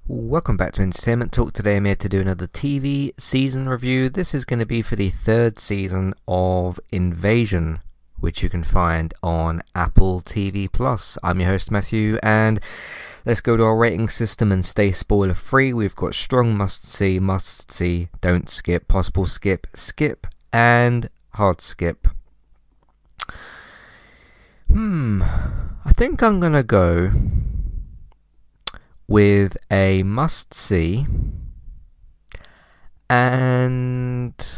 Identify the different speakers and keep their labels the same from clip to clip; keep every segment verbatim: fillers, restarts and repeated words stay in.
Speaker 1: Welcome back to Entertainment Talk. Today I'm here to do another T V season review. This is going to be for the third season of Invasion, which you can find on Apple T V Plus. I'm your host Matthew, and let's go to our rating system and stay spoiler free. We've got strong must see, must see, don't skip, possible skip, skip, and hard skip. Hmm, I think I'm going to go with a must see and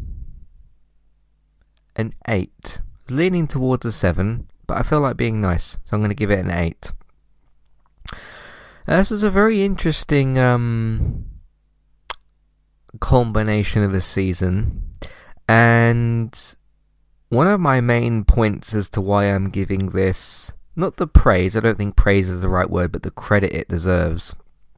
Speaker 1: an eight. Leaning towards a seven, but I feel like being nice, so I'm going to give it an eight. Uh, this was a very interesting um, combination of a season, and one of my main points as to why I'm giving this, not the praise, I don't think praise is the right word, but the credit it deserves,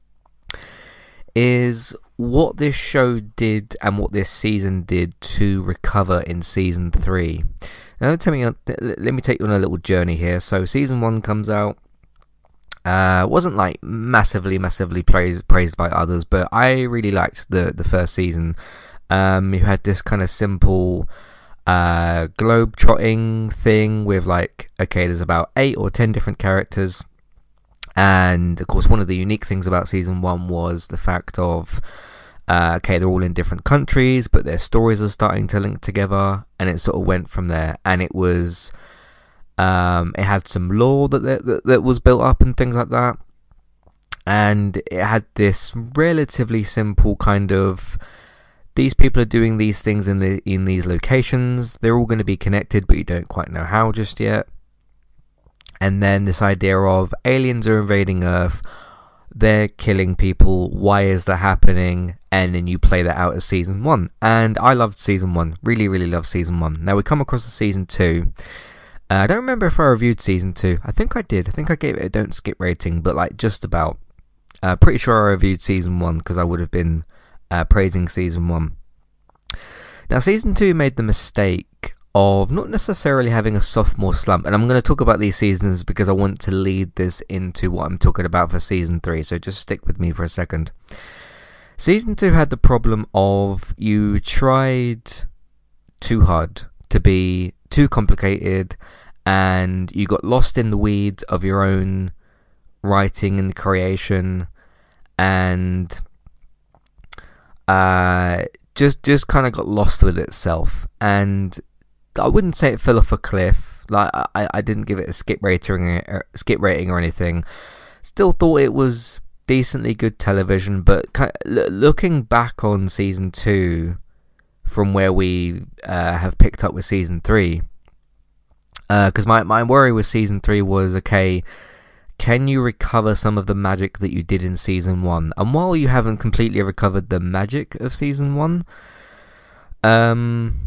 Speaker 1: is what this show did and what this season did to recover in season three. Now, tell me, let me take you on a little journey here. So, season one comes out. Uh, wasn't like massively, massively praised praised by others, but I really liked the the first season. Um, you had this kind of simple uh globe trotting thing with, like, okay, there's about eight or ten different characters, and of course one of the unique things about season one was the fact of uh, okay, they're all in different countries, but their stories are starting to link together, and it sort of went from there. And it was um it had some lore that that, that was built up and things like that, and it had this relatively simple kind of, these people are doing these things in the in these locations. They're all going to be connected, but you don't quite know how just yet. And then this idea of aliens are invading Earth, they're killing people. Why is that happening? And then you play that out as season one. And I loved season one. Really, really loved season one. Now we come across to season two. Uh, I don't remember if I reviewed season two. I think I did. I think I gave it a don't skip rating, but like just about. Uh, pretty sure I reviewed season one because I would have been Uh, praising season one. Now, season two made the mistake of not necessarily having a sophomore slump, and I'm going to talk about these seasons because I want to lead this into what I'm talking about for season three, so just stick with me for a second. Season two had the problem of you tried too hard to be too complicated, and you got lost in the weeds of your own writing and creation, and Uh, just just kind of got lost with itself, and I wouldn't say it fell off a cliff. Like I, I didn't give it a skip rating, or, skip rating or anything. Still thought it was decently good television, but kind of, looking back on season two, from where we uh, have picked up with season three, because uh, my my worry with season three was, okay, can you recover some of the magic that you did in season one? And while you haven't completely recovered the magic of season one, um,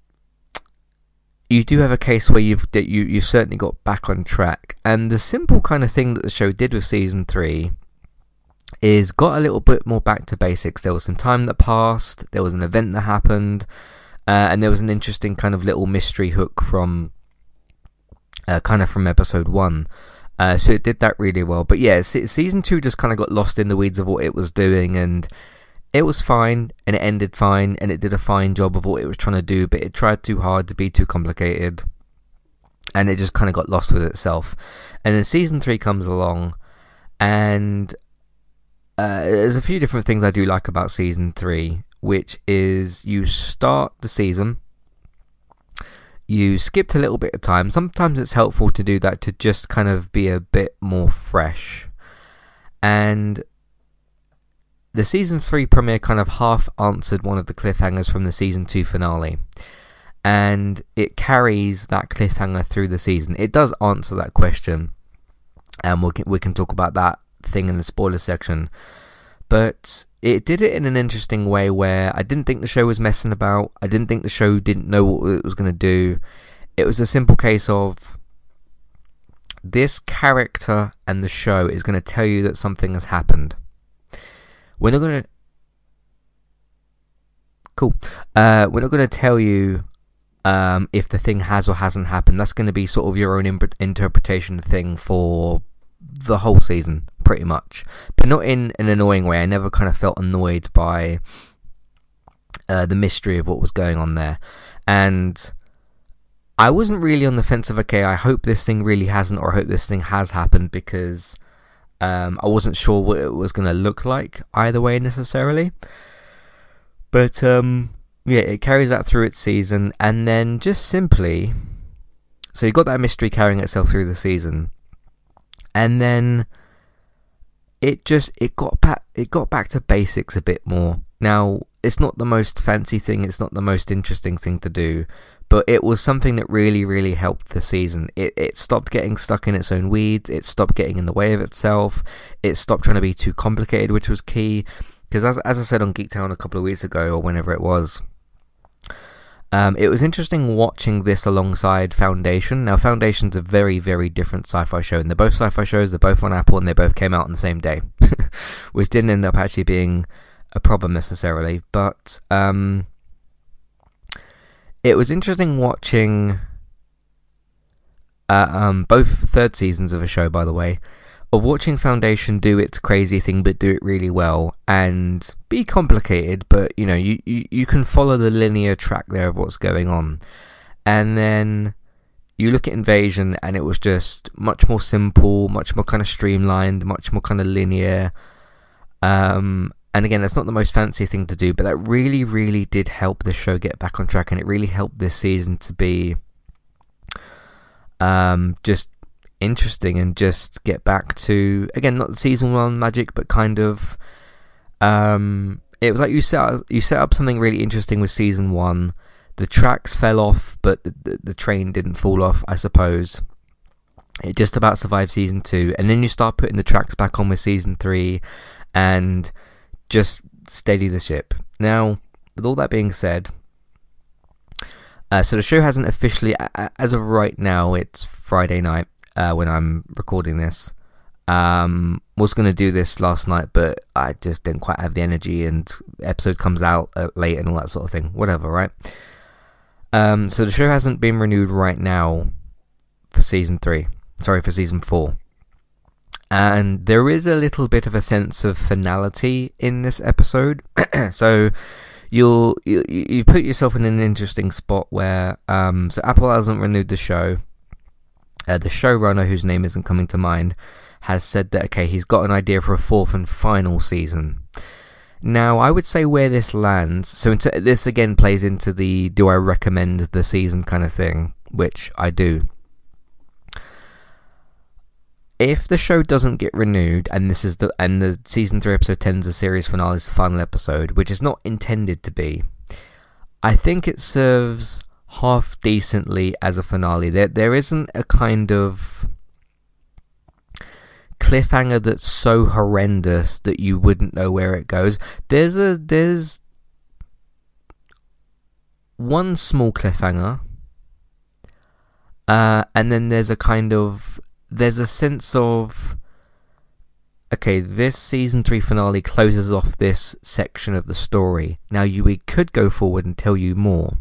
Speaker 1: you do have a case where you've you you've certainly got back on track. And the simple kind of thing that the show did with season three is got a little bit more back to basics. There was some time that passed. There was an event that happened, uh, and there was an interesting kind of little mystery hook from uh, kind of from episode one. Uh, so it did that really well. But yeah, season two just kind of got lost in the weeds of what it was doing, and it was fine, and it ended fine, and it did a fine job of what it was trying to do, but it tried too hard to be too complicated, and it just kind of got lost with itself. And then season three comes along, and uh, there's a few different things I do like about season three, which is you start the season, you skipped a little bit of time. Sometimes it's helpful to do that to just kind of be a bit more fresh. And the season three premiere kind of half answered one of the cliffhangers from the season two finale. And it carries that cliffhanger through the season. It does answer that question. And we can, we can talk about that thing in the spoiler section. But it did it in an interesting way where I didn't think the show was messing about. I didn't think the show didn't know what it was going to do. It was a simple case of, this character and the show is going to tell you that something has happened. We're not going to... Cool. Uh, we're not going to tell you um, if the thing has or hasn't happened. That's going to be sort of your own imp- interpretation thing for the whole season, pretty much, but not in an annoying way. I never kind of felt annoyed by uh, the mystery of what was going on there, and I wasn't really on the fence of, okay, I hope this thing really hasn't, or I hope this thing has happened, because um, I wasn't sure what it was going to look like either way necessarily. But um, yeah, it carries that through its season, and then just simply, so you got that mystery carrying itself through the season, and then it just it got back it got back to basics a bit more. Now, it's not the most fancy thing, it's not the most interesting thing to do, but it was something that really, really helped the season. It it stopped getting stuck in its own weeds, it stopped getting in the way of itself, it stopped trying to be too complicated, which was key. Because as, as I said on Geektown a couple of weeks ago, or whenever it was, um, it was interesting watching this alongside Foundation. Now, Foundation's a very, very different sci-fi show, and they're both sci-fi shows, they're both on Apple, and they both came out on the same day, which didn't end up actually being a problem necessarily, but um, it was interesting watching uh, um, both third seasons of a show, by the way, of watching Foundation do its crazy thing but do it really well and be complicated, but you know, you, you, you can follow the linear track there of what's going on. And then you look at Invasion and it was just much more simple, much more kind of streamlined, much more kind of linear. Um, and again, that's not the most fancy thing to do, but that really, really did help the show get back on track, and it really helped this season to be um, just interesting and just get back to, again, not the season one magic, but kind of um it was like you set up, you set up something really interesting with season one. The tracks fell off, but the, the, the train didn't fall off, I suppose. It just about survived season two, and then you start putting the tracks back on with season three and just steady the ship. Now, with all that being said, uh, so the show hasn't officially, as of right now, it's Friday night Uh, when I'm recording this. Um, was going to do this last night, but I just didn't quite have the energy, and the episode comes out uh, late and all that sort of thing. Whatever, right? Um, so the show hasn't been renewed right now for season three. Sorry, for season four. And there is a little bit of a sense of finality in this episode. So you'll you you put yourself in an interesting spot where um, so Apple hasn't renewed the show. Uh, the showrunner, whose name isn't coming to mind, has said that, okay, he's got an idea for a fourth and final season. Now, I would say where this lands, so into, this again plays into the do I recommend the season kind of thing, which I do. If the show doesn't get renewed, and this is the and the season three episode ten is the series finale, is the final episode, which is not intended to be, I think it serves half decently as a finale. There, there isn't a kind of cliffhanger that's so horrendous that you wouldn't know where it goes. There's a there's one small cliffhanger, uh, and then there's a kind of there's a sense of, okay, this season three finale closes off this section of the story. Now, you we could go forward and tell you more,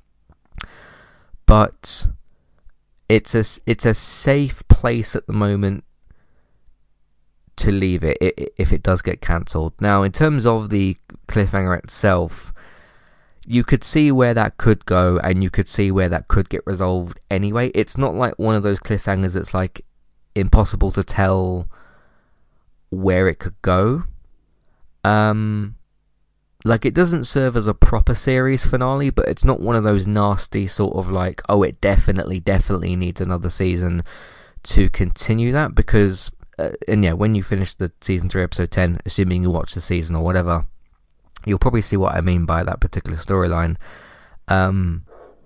Speaker 1: but it's a, it's a safe place at the moment to leave it if it does get cancelled. Now, in terms of the cliffhanger itself, you could see where that could go, and you could see where that could get resolved anyway. It's not like one of those cliffhangers that's like impossible to tell where it could go. Um... Like, it doesn't serve as a proper series finale, but it's not one of those nasty sort of like, oh, it definitely, definitely needs another season to continue that, because, uh, and yeah, when you finish the season three episode ten, assuming you watch the season or whatever, you'll probably see what I mean by that particular storyline. Um,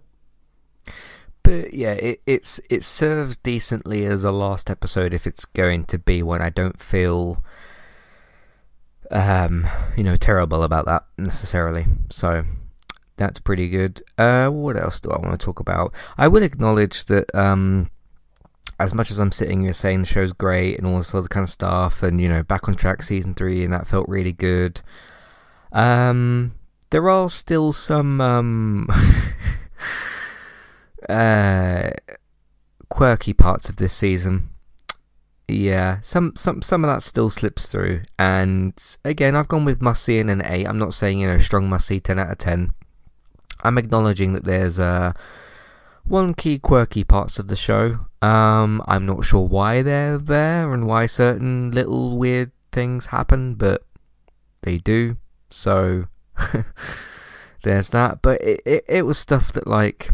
Speaker 1: but yeah, it it's it serves decently as a last episode if it's going to be one. I don't feel um you know terrible about that necessarily, so that's pretty good. Uh what else do I want to talk about? I will acknowledge that um as much as I'm sitting here saying the show's great and all this other kind of stuff, and you know, back on track season three, and that felt really good, um there are still some um uh quirky parts of this season. Yeah, some some some of that still slips through, and again, I've gone with must see in an eight. I'm not saying, you know, strong must see ten out of ten. I'm acknowledging that there's uh one key quirky parts of the show. Um, I'm not sure why they're there and why certain little weird things happen, but they do. So there's that. But it, it it was stuff that like.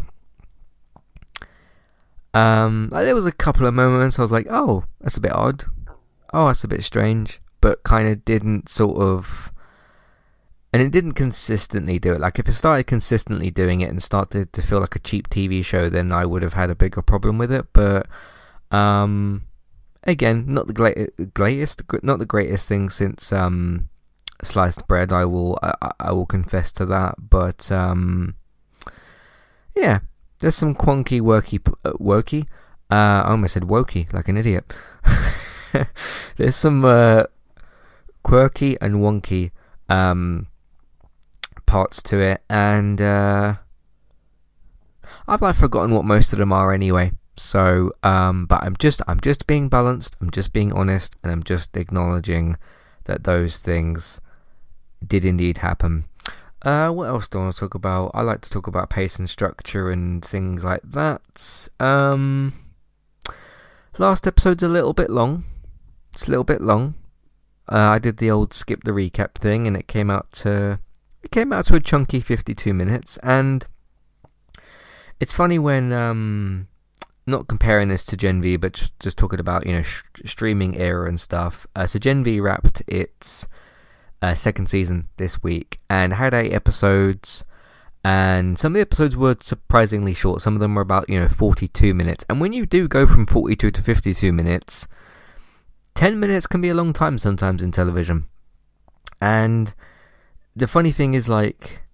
Speaker 1: Um, like there was a couple of moments I was like, oh, that's a bit odd. Oh, that's a bit strange. But kind of didn't sort of... And it didn't consistently do it. Like, if it started consistently doing it and started to feel like a cheap T V show, then I would have had a bigger problem with it. But, um, again, not the great, greatest, not the greatest thing since um, sliced bread. I will, I, I will confess to that. But, um, yeah. There's some quonky, worky, uh, wokey. Uh, I almost said wokey, like an idiot. There's some uh, quirky and wonky um, parts to it, and uh, I've like forgotten what most of them are anyway. So, um, but I'm just, I'm just being balanced. I'm just being honest, and I'm just acknowledging that those things did indeed happen. Uh, what else do I want to talk about? I like to talk about pace and structure and things like that. Um, last episode's a little bit long. It's a little bit long. Uh, I did the old skip the recap thing, and it came out to it came out to a chunky fifty-two minutes. And it's funny when um, not comparing this to Gen V, but just, just talking about, you know, sh- streaming era and stuff. Uh, so Gen V wrapped its Uh, second season this week and had eight episodes, and some of the episodes were surprisingly short. Some of them were about, you know, forty-two minutes, and when you do go from forty-two to fifty-two minutes, ten minutes can be a long time sometimes in television. And the funny thing is, like,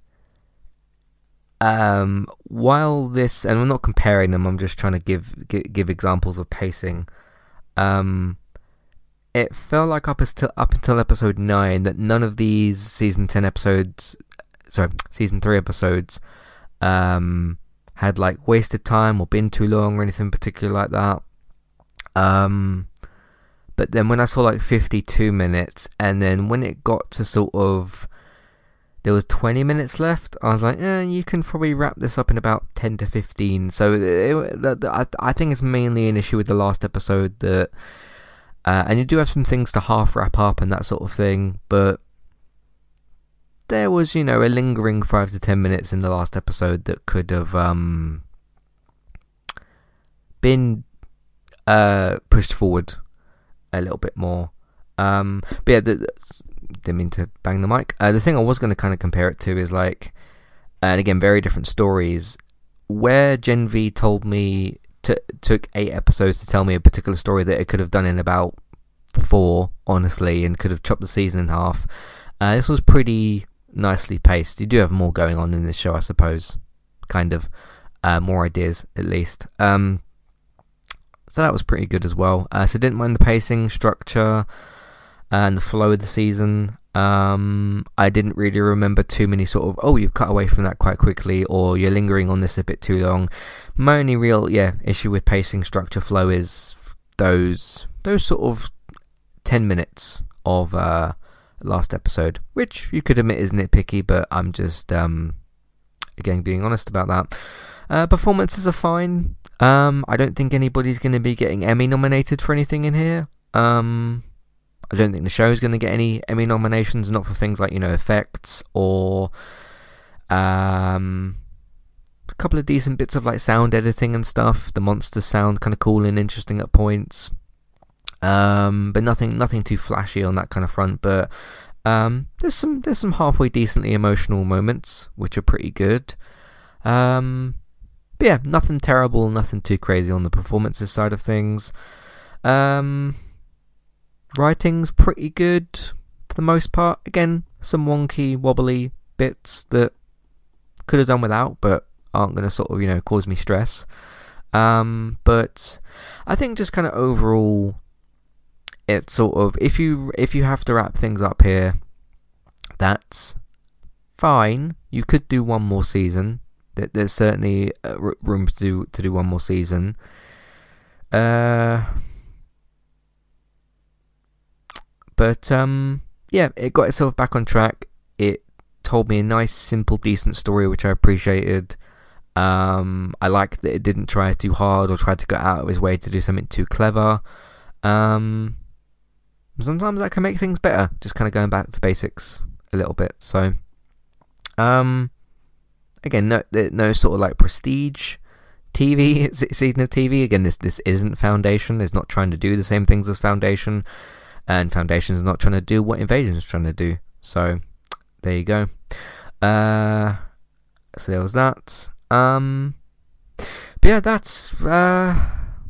Speaker 1: um, while this, and I'm not comparing them, I'm just trying to give give, give examples of pacing. Um, It felt like up until up until episode nine that none of these season ten episodes, sorry, season three episodes, um, had like wasted time or been too long or anything particular like that. Um, but then when I saw like fifty-two minutes, and then when it got to sort of, there was twenty minutes left, I was like, eh, you can probably wrap this up in about ten to fifteen. So it, it, I, I think it's mainly an issue with the last episode that. Uh, and you do have some things to half wrap up and that sort of thing, but there was, you know, a lingering five to ten minutes in the last episode that could have um, been uh, pushed forward a little bit more. Um, but yeah, the, the, didn't mean to bang the mic. Uh, the thing I was going to kind of compare it to is like, and again, very different stories. Where Gen V told me. T- took eight episodes to tell me a particular story that it could have done in about four, honestly, and could have chopped the season in half. Uh, this was pretty nicely paced. You do have more going on in this show, I suppose. Kind of. Uh, more ideas, at least. Um, so that was pretty good as well. Uh, so didn't mind the pacing, structure, and the flow of the season. Um, I didn't really remember too many sort of, oh, you've cut away from that quite quickly, or you're lingering on this a bit too long. My only real, yeah, issue with pacing, structure, flow is those those sort of ten minutes of uh, last episode, which you could admit is nitpicky, but I'm just, um, again, being honest about that. Uh, performances are fine. Um, I don't think anybody's going to be getting Emmy nominated for anything in here. Um... I don't think the show is going to get any Emmy nominations, not for things like, you know, effects or um, a couple of decent bits of like sound editing and stuff. The monsters sound kind of cool and interesting at points, um, but nothing, nothing too flashy on that kind of front. But um, there's some, there's some halfway decently emotional moments which are pretty good. Um, but yeah, nothing terrible, nothing too crazy on the performances side of things. Um. Writing's pretty good for the most part. Again, some wonky, wobbly bits that could have done without, but aren't going to sort of, you know, cause me stress. Um, but I think just kind of overall, it's sort of, if you if you have to wrap things up here, that's fine. You could do one more season. There's certainly room to do to do one more season. Uh. But um, yeah, it got itself back on track. It told me a nice, simple, decent story, which I appreciated. Um, I liked that it didn't try too hard or try to go out of its way to do something too clever. Um, sometimes that can make things better, just kind of going back to basics a little bit. So, um, again, no, no sort of like prestige T V season of T V. Again, this this isn't Foundation. It's not trying to do the same things as Foundation, and Foundation is not trying to do what Invasion is trying to do. So, there you go. Uh, so there was that. Um, but yeah, that's uh,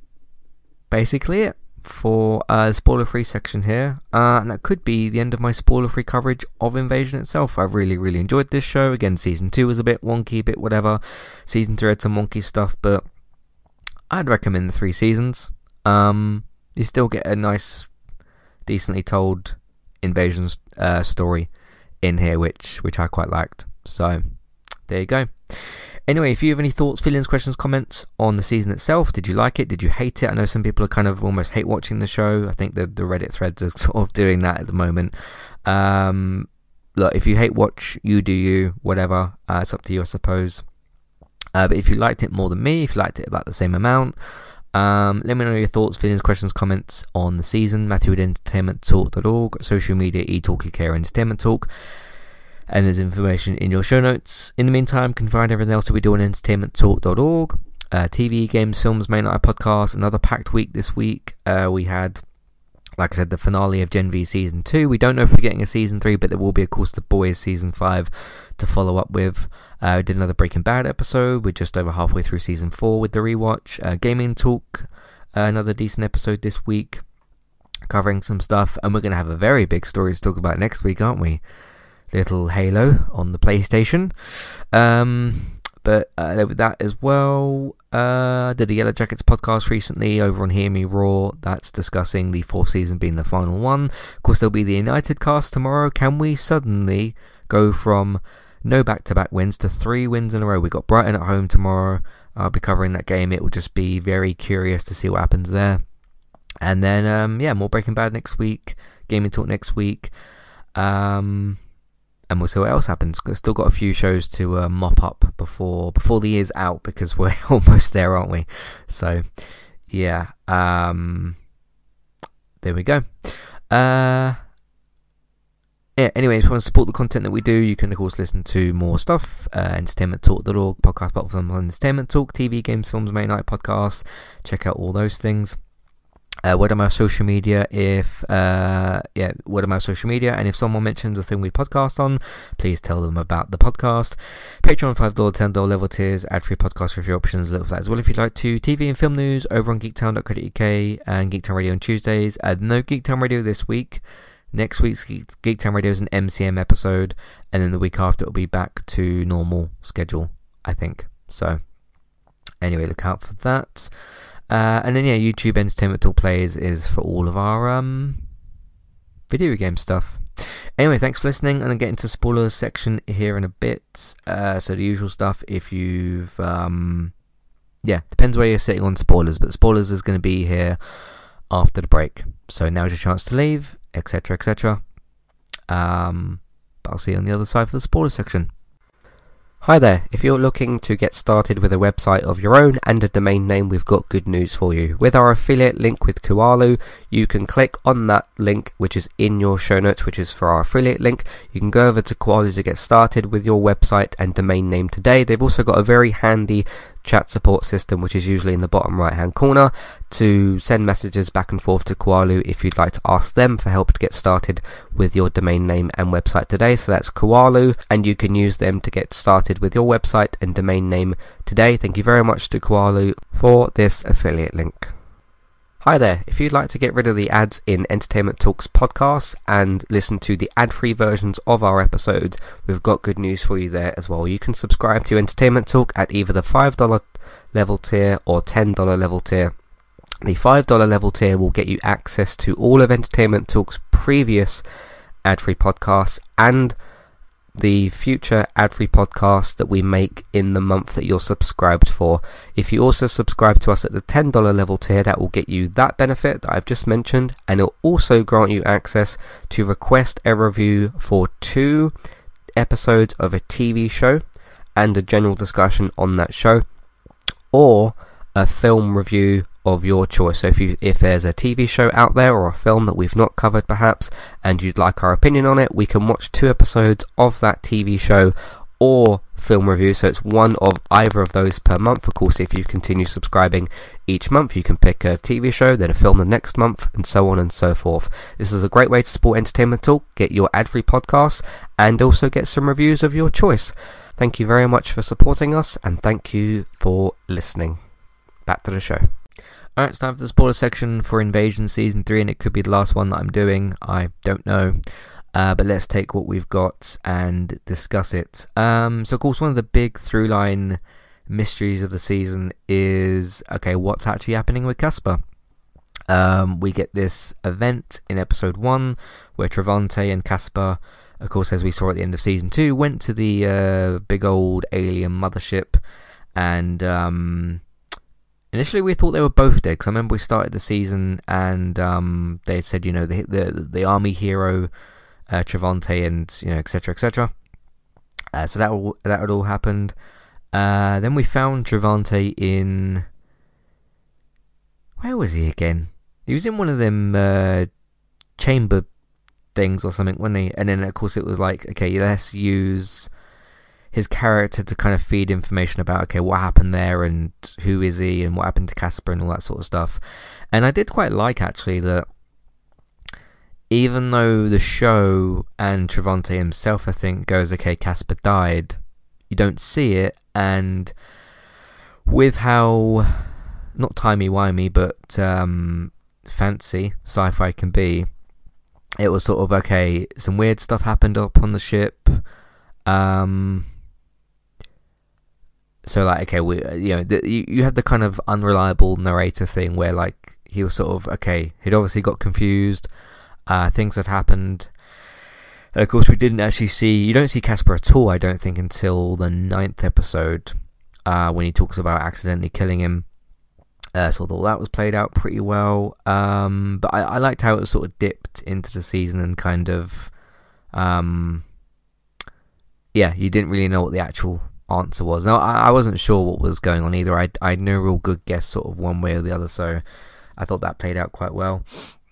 Speaker 1: basically it for uh, the spoiler-free section here. Uh, and that could be the end of my spoiler-free coverage of Invasion itself. I really, really enjoyed this show. Again, Season two was a bit wonky, a bit whatever. Season three had some wonky stuff, but I'd recommend the three seasons. Um, you still get a nice, decently told Invasion uh, story in here, which, which I quite liked. So, there you go. Anyway, if you have any thoughts, feelings, questions, comments on the season itself, did you like it? Did you hate it? I know some people are kind of almost hate watching the show. I think the, the Reddit threads are sort of doing that at the moment. Um, look, if you hate watch, you do you, whatever. Uh, it's up to you, I suppose. Uh, but if you liked it more than me, if you liked it about the same amount, um, let me know your thoughts, feelings, questions, comments on the season. Matthew at entertainment talk dot org, social media, eTalk U K or Entertainment Talk. And there's information in your show notes. In the meantime, you can find everything else that we do on entertainment talk dot org. Uh, T V, games, films, main night podcast. Another packed week this week. Uh, we had, like I said, the finale of Gen V Season two. We don't know if we're getting a Season three, but there will be, of course, The Boys Season five to follow up with. Uh, we did another Breaking Bad episode. We're just over halfway through Season four with the rewatch. Uh, Gaming Talk, uh, another decent episode this week, covering some stuff. And we're going to have a very big story to talk about next week, aren't we? Little Halo on the PlayStation. Um, but uh, with that as well, uh, did the Yellow Jackets podcast recently over on Hear Me Roar. That's discussing the fourth season being the final one. Of course, there'll be the United cast tomorrow. Can we suddenly go from no back-to-back wins to three wins in a row? We've got Brighton at home tomorrow. I'll be covering that game. It will just be very curious to see what happens there. And then, um, yeah, more Breaking Bad next week. Gaming Talk next week. Um... And we'll see what else happens. We've still got a few shows to uh, mop up before before the year's out, because we're almost there, aren't we? So, yeah. Um, there we go. Uh, yeah. Anyway, if you want to support the content that we do, you can, of course, listen to more stuff. Uh, entertainment talk dot org, podcast platform on Entertainment Talk, T V, games, films, main night podcast. Check out all those things. Uh, word of mouth social media, if, uh, yeah, word of mouth social media, and if someone mentions a thing we podcast on, please tell them about the podcast. Patreon, five dollars, ten dollars level tiers, ad-free podcast review options, look for that as well if you'd like to. T V and film news over on geektown dot co dot uk and Geektown Radio on Tuesdays. Uh, no Geektown Radio this week. Next week's Geek- Geektown Radio is an M C M episode, and then the week after it'll be back to normal schedule, I think. So, anyway, look out for that. Uh, and then, yeah, YouTube Entertainment Talk Plays is for all of our um, video game stuff. Anyway, thanks for listening, and I'll get into spoilers section here in a bit. Uh, so the usual stuff, if you've... Um, yeah, depends where you're sitting on spoilers, but spoilers is going to be here after the break. So now's your chance to leave, etc, et cetera. Um, but I'll see you on the other side for the spoiler section. Hi there, if you're looking to get started with a website of your own and a domain name, we've got good news for you. With our affiliate link with Kualu, you can click on that link which is in your show notes, which is for our affiliate link. You can go over to Kualu to get started with your website and domain name today. They've also got a very handy chat support system, which is usually in the bottom right hand corner, to send messages back and forth to Kualu if you'd like to ask them for help to get started with your domain name and website today. So that's Kualu, and you can use them to get started with your website and domain name today. Thank you very much to Kualu for this affiliate link. Hi there, if you'd like to get rid of the ads in Entertainment Talks podcasts and listen to the ad-free versions of our episodes, we've got good news for you there as well. You can subscribe to Entertainment Talk at either the five dollars level tier or ten dollars level tier. The five dollars level tier will get you access to all of Entertainment Talk's previous ad-free podcasts and the future ad-free podcast that we make in the month that you're subscribed for. If you also subscribe to us at the ten dollars level tier, that will get you that benefit that I've just mentioned, and it'll also grant you access to request a review for two episodes of a T V show and a general discussion on that show, or a film review of your choice. So if you if there's a T V show out there or a film that we've not covered perhaps and you'd like our opinion on it, we can watch two episodes of that T V show or film review. So it's one of either of those per month. Of course, if you continue subscribing each month, you can pick a T V show, then a film the next month, and so on and so forth. This is a great way to support Entertainment Talk, get your ad-free podcasts, and also get some reviews of your choice. Thank you very much for supporting us, and thank you for listening. Back to the show. Alright, it's time for the spoiler section for Invasion Season three, and it could be the last one that I'm doing. I don't know. Uh, but let's take what we've got and discuss it. Um, so, of course, one of the big through-line mysteries of the season is, okay, what's actually happening with Caspar? Um, we get this event in Episode one where Travante and Caspar, of course, as we saw at the end of Season two, went to the uh, big old alien mothership, and um, initially we thought they were both dead, because I remember we started the season and um, they had said, you know, the, the, the army hero Uh, Travante and, you know, etc, etc. Uh, so that all, that had all happened. Uh, then we found Travante in, where was he again? He was in one of them uh, chamber things or something, wasn't he? And then of course it was like, okay, let's use his character to kind of feed information about, okay, what happened there and who is he and what happened to Caspar and all that sort of stuff. And I did quite like actually that even though the show and Travante himself, I think, goes, okay, Caspar died, you don't see it, and with how, not timey-wimey, but um, fancy sci-fi can be, it was sort of, okay, some weird stuff happened up on the ship, um... So, like, okay, we, you know, the, you, you have the kind of unreliable narrator thing where, like, he was sort of, okay, he'd obviously got confused. Uh, things had happened. And of course, we didn't actually see... You don't see Caspar at all, I don't think, until the ninth episode, uh, when he talks about accidentally killing him. Uh, so I thought that was played out pretty well. Um, but I, I liked how it was sort of dipped into the season and kind of... Um, yeah, you didn't really know what the actual answer was. Now, I, I wasn't sure what was going on either. I, I had no real good guess sort of one way or the other, so I thought that played out quite well.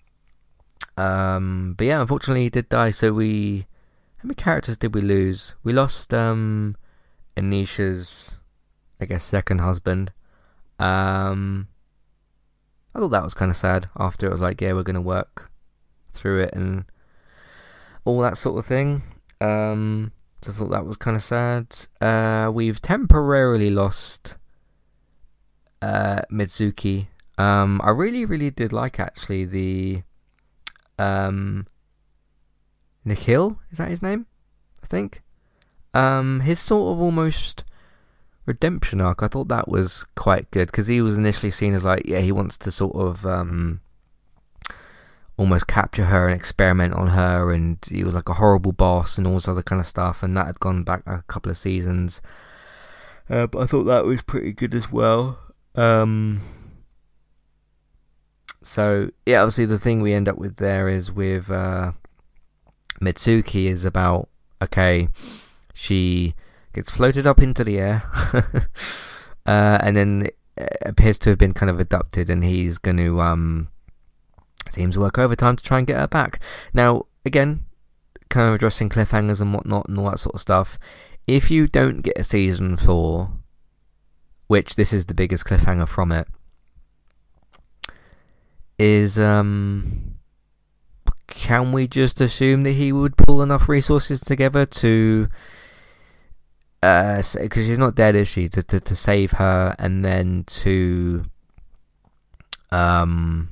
Speaker 1: Um, but yeah, unfortunately he did die, so we... How many characters did we lose? We lost um, Anisha's, I guess, second husband. Um, I thought that was kind of sad, after it was like, yeah, we're going to work through it and all that sort of thing. Um, so I thought that was kind of sad. Uh, we've temporarily lost uh, Mitsuki. Um, I really, really did like, actually, the... Um, Nikhil, is that his name? I think. Um, his sort of almost redemption arc, I thought that was quite good, because he was initially seen as like, yeah, he wants to sort of um, almost capture her and experiment on her, and he was like a horrible boss and all this other kind of stuff, and that had gone back a couple of seasons. Uh, but I thought that was pretty good as well. Um... So, yeah, obviously the thing we end up with there is with uh, Mitsuki is about, okay, she gets floated up into the air, uh, and then appears to have been kind of abducted, and he's going to, um, seems to work overtime to try and get her back. Now, again, kind of addressing cliffhangers and whatnot and all that sort of stuff. If you don't get a season four, which this is the biggest cliffhanger from it, is, um, can we just assume that he would pull enough resources together to, uh, because she's not dead, is she, to, to, to save her, and then to, um,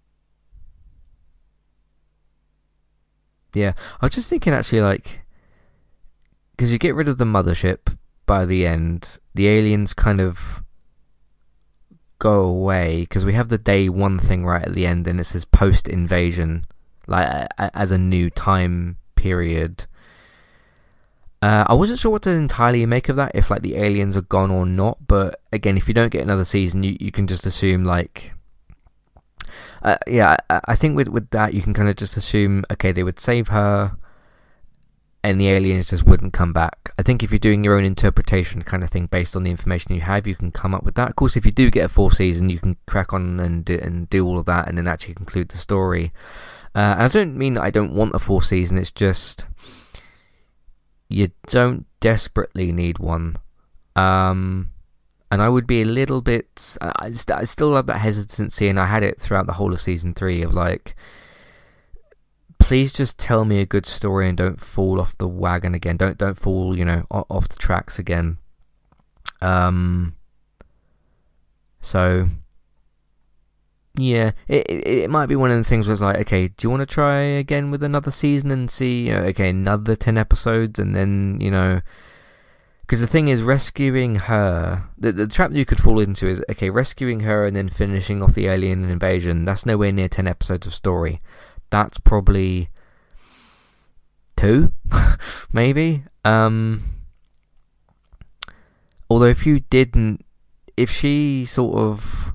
Speaker 1: yeah, I was just thinking actually, like, because you get rid of the mothership by the end, the aliens kind of go away, because we have the day one thing right at the end, and it says post invasion, like as a new time period. Uh, I wasn't sure what to entirely make of that, if like the aliens are gone or not. But again, if you don't get another season, you, you can just assume like, uh, yeah, I, I think with with that you can kind of just assume, okay, they would save her, and the aliens just wouldn't come back. I think if you're doing your own interpretation kind of thing based on the information you have, you can come up with that. Of course, if you do get a fourth season, you can crack on and do, and do all of that, and then actually conclude the story. Uh, and I don't mean that I don't want a fourth season. It's just you don't desperately need one. Um, and I would be a little bit... I, st- I still have that hesitancy, and I had it throughout the whole of season three, of like, please just tell me a good story and don't fall off the wagon again. Don't don't fall, you know, off the tracks again. Um. So, yeah, it, it it might be one of the things where it's like, okay, do you want to try again with another season and see, you know, okay, another ten episodes, and then, you know, because the thing is, rescuing her, the the trap you could fall into is, okay, rescuing her and then finishing off the alien invasion. That's nowhere near ten episodes of story. That's probably two, maybe. Um, although if you didn't, if she sort of,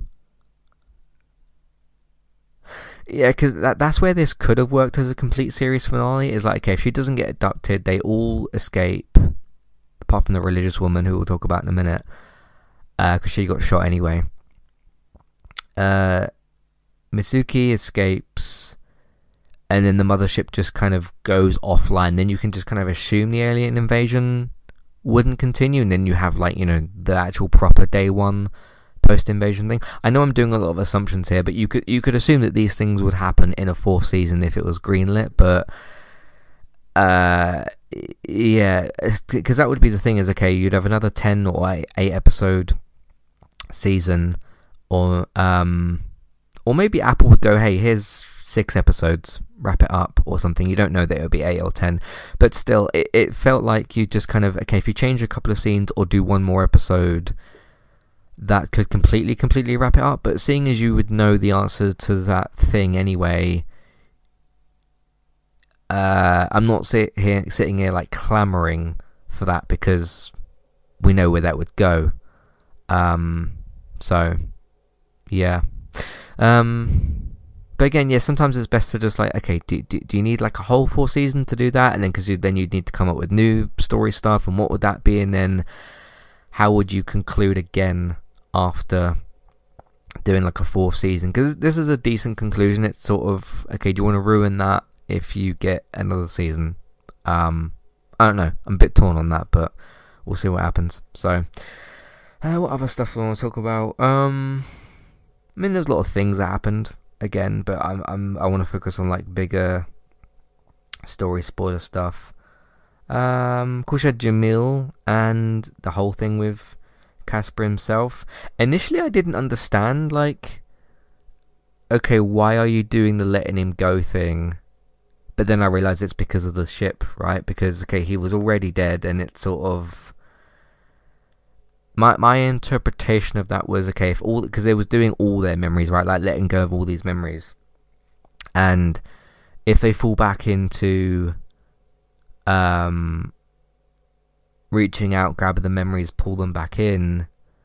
Speaker 1: yeah, because that, that's where this could have worked as a complete series finale, is like, okay, if she doesn't get abducted, they all escape, apart from the religious woman, who we'll talk about in a minute, because uh, she got shot anyway. Uh, Mitsuki escapes, and then the mothership just kind of goes offline. Then you can just kind of assume the alien invasion wouldn't continue, and then you have, like, you know, the actual proper day one post-invasion thing. I know I'm doing a lot of assumptions here, but you could you could assume that these things would happen in a fourth season if it was greenlit. But uh, yeah, because that would be the thing, is, okay, you'd have another ten or eight episode season, or um, or maybe Apple would go, hey, here's six episodes, wrap it up, or something. You don't know that it would be eight or ten, but still, it, it felt like you just kind of, okay, if you change a couple of scenes or do one more episode, that could completely, completely wrap it up. But seeing as you would know the answer to that thing anyway, uh, I'm not sit here, sitting here like clamoring for that, because we know where that would go. Um, so, yeah. Um... But again, yeah, sometimes it's best to just like, okay, do, do, do you need like a whole four season to do that? And then, because you, then you'd need to come up with new story stuff, and what would that be? And then how would you conclude again after doing like a fourth season? Because this is a decent conclusion. It's sort of, okay, do you want to ruin that if you get another season? Um, I don't know. I'm a bit torn on that, but we'll see what happens. So, uh, what other stuff do I want to talk about? Um, I mean, there's a lot of things that happened again, but I'm I'm I want to focus on like bigger story spoiler stuff. Um, of course, you had Jamil and the whole thing with Casper himself. Initially, I didn't understand, like, okay, why are you doing the letting him go thing? But then I realized it's because of the ship, right? Because, okay, he was already dead, and it's sort of, My my interpretation of that was, okay, if all, because they was doing all their memories, right, like letting go of all these memories, and if they fall back into um reaching out, grab the memories, pull them back in,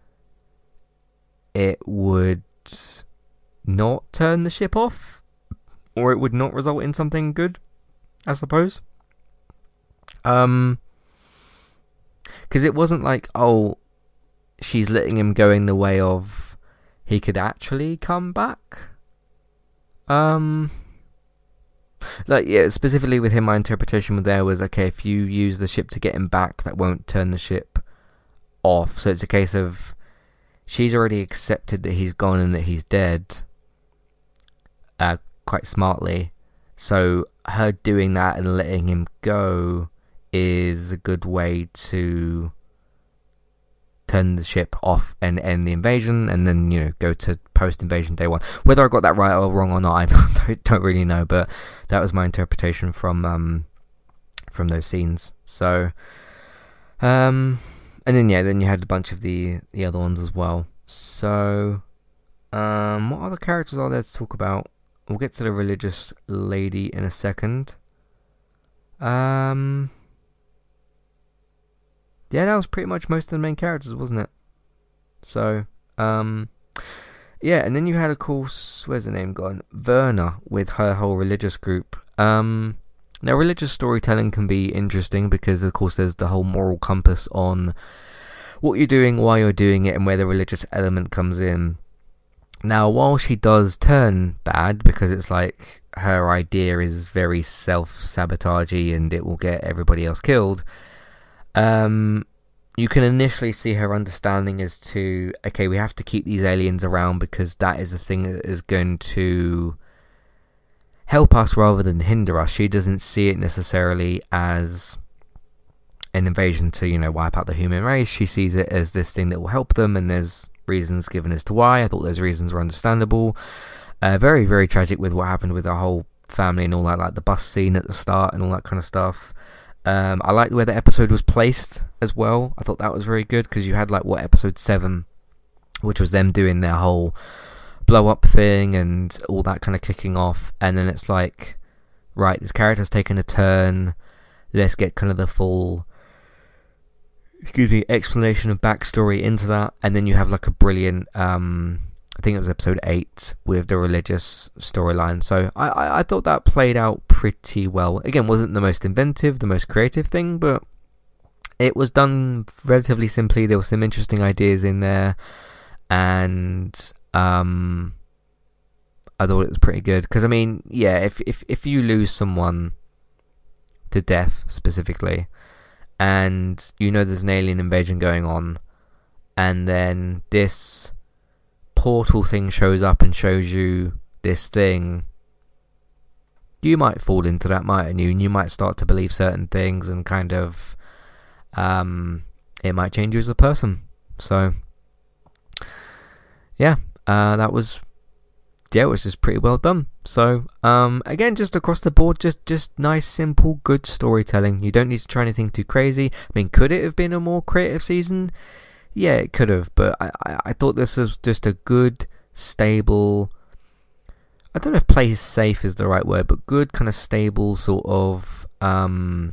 Speaker 1: it would not turn the ship off, or it would not result in something good, I suppose. Um, because it wasn't like, oh, she's letting him go in the way of he could actually come back. Um, like, yeah, specifically with him, my interpretation there was, okay, if you use the ship to get him back, that won't turn the ship off. So it's a case of she's already accepted that he's gone and that he's dead, uh, quite smartly. So her doing that and letting him go is a good way to turn the ship off and end the invasion, and then, you know, go to post-invasion day one. Whether I got that right or wrong or not, I don't really know, but that was my interpretation from um from those scenes. So, um, and then yeah, then you had a bunch of the the other ones as well. So, um, what other characters are there to talk about? We'll get to the religious lady in a second. Um. yeah, that was pretty much most of the main characters, wasn't it? So, um, yeah, and then you had, of course, where's the name gone? Verna with her whole religious group. Um, now, religious storytelling can be interesting because, of course, there's the whole moral compass on what you're doing, why you're doing it, and where the religious element comes in. Now, while she does turn bad because it's like her idea is very self-sabotagey and it will get everybody else killed, um, you can initially see her understanding as to, okay, we have to keep these aliens around because that is the thing that is going to help us rather than hinder us. She doesn't see it necessarily as an invasion to, you know, wipe out the human race. She sees it as this thing that will help them, and there's reasons given as to why. I thought those reasons were understandable. Uh, very, very tragic with what happened with the whole family and all that, like the bus scene at the start and all that kind of stuff. Um, I liked where the episode was placed as well. I thought that was very good because you had like what episode seven, which was them doing their whole blow up thing and all that kind of kicking off, and then it's like, right, this character's taken a turn. Let's get kind of the full, excuse me, explanation of backstory into that, and then you have like a brilliant, um, I think it was episode eight with the religious storyline. So I, I, I thought that played out pretty well. Again, wasn't the most inventive, the most creative thing, but it was done relatively simply. There were some interesting ideas in there, and um, I thought it was pretty good. Because I mean, yeah, if if if you lose someone to death specifically, and you know there's an alien invasion going on, and then this portal thing shows up and shows you this thing, you might fall into that, mightn't you? And you might start to believe certain things, and kind of um, it might change you as a person. So yeah, uh, that was yeah, it was just pretty well done. So um, again, just across the board, just just nice, simple, good storytelling. You don't need to try anything too crazy. I mean, could it have been a more creative season? Yeah, it could have, but I, I, I thought this was just a good, stable, I don't know if play safe is the right word, but good, kind of stable sort of um,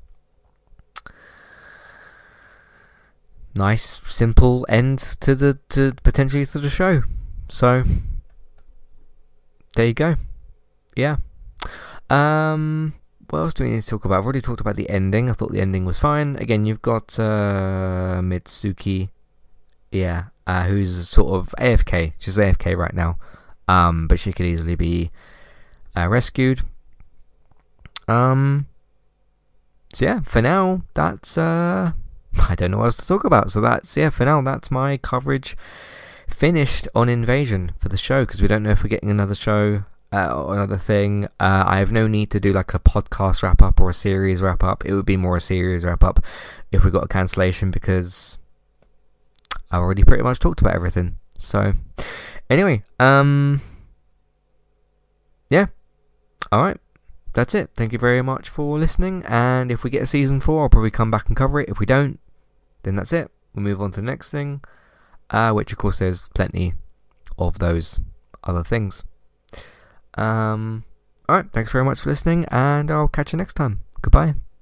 Speaker 1: nice, simple end to the to potentially to the show. So there you go. Yeah. Um, what else do we need to talk about? I've already talked about the ending. I thought the ending was fine. Again, you've got uh, Mitsuki, yeah, uh, who's sort of A F K. She's A F K right now, um, but she could easily be uh, rescued. Um, so yeah, for now, that's uh, I don't know what else to talk about. So that's yeah, for now, that's my coverage finished on Invasion for the show, because we don't know if we're getting another show uh, or another thing. uh, I have no need to do like a podcast wrap up or a series wrap up. It would be more a series wrap up if we got a cancellation, because I already pretty much talked about everything. So anyway, um yeah, alright, that's it. Thank you very much for listening, and if we get a season four, I'll probably come back and cover it. If we don't, then that's it. We'll move on to the next thing, Uh, which of course there's plenty of those other things. Um, alright, thanks very much for listening, and I'll catch you next time. Goodbye.